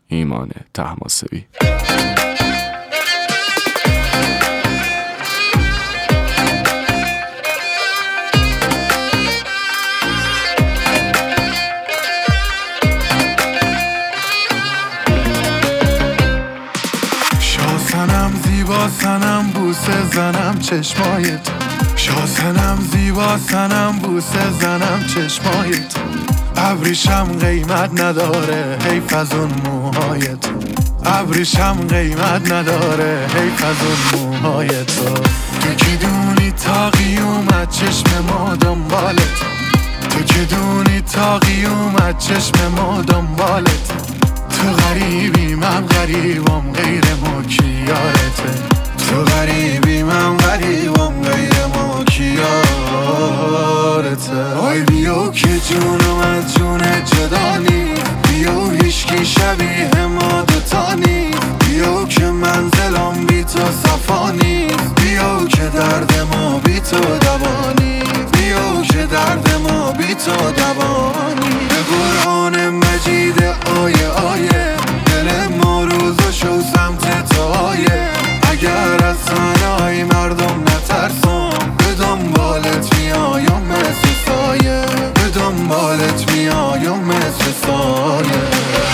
ایمان طهماسبی. شاسنم زیبا سنم بوسه زنم چشمایت، شاسنم زیبا سنم بوسه زنم چشمایت، ابریشم قیمت نداره حیف از اون موهایت، ابریشم قیمت نداره حیف از اون موهایت. تو که دونی تا قیومت چشم ما دنبالت، تو که دونی تا قیومت چشم ما دنبالت، تو غریبی من غریبم غیر ما کی یارته، تو غریبی من غریبم غیر ما کی یارته. آی بیو که جونم از جون جدانی، بیو هیچکی شبیه ما دوتانی، بیو که منزلم بی تو صفانی، بیو که درد ما بی تو دوانی، بیو که درد ما بی تو دوانی. به قرآن مجید آیه آیه دل ما روزو شو سمت تو آیه، اگر از ثنای مردم نترسم به دنبالت میایم مثل سایه، به دنبالت میایم مثل سایه.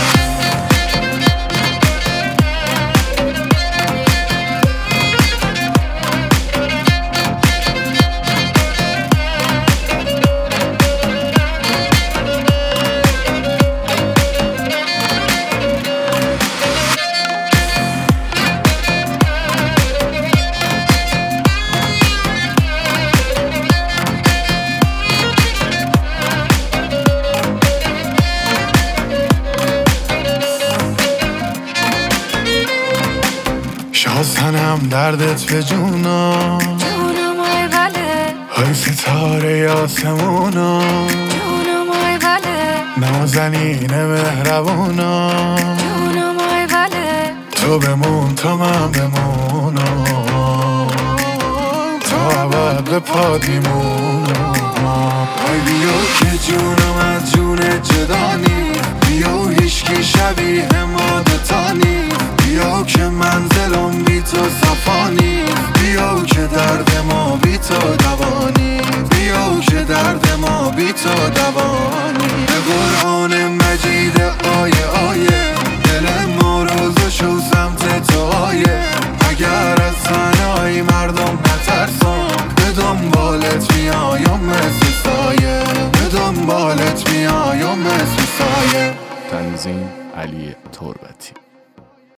شاسنم دردت به جونم، جونم آی بله، های ستاره آسمونا، جونم آی بله، نازنین مهربونا، جونم آی بله، تو بمون تا من بمونم، تا ابد به پات میمونم. آی بیو که جونم از جون جدانی، بیو هیچکی شبیه ما دوتانی، بیو که منزلم بی تو صفانی، بیو که درد ما بی تو دوانی، بیو که درد ما بی تو دوانی. به قرآن مجید آیه آیه دل ما روزو شو سمت تو آیه، اگر از ثنای مردم نترسم به دنبالت میایم مثل سایه، به دنبالت میایم مثل سایه. تنظیم علی تربتی.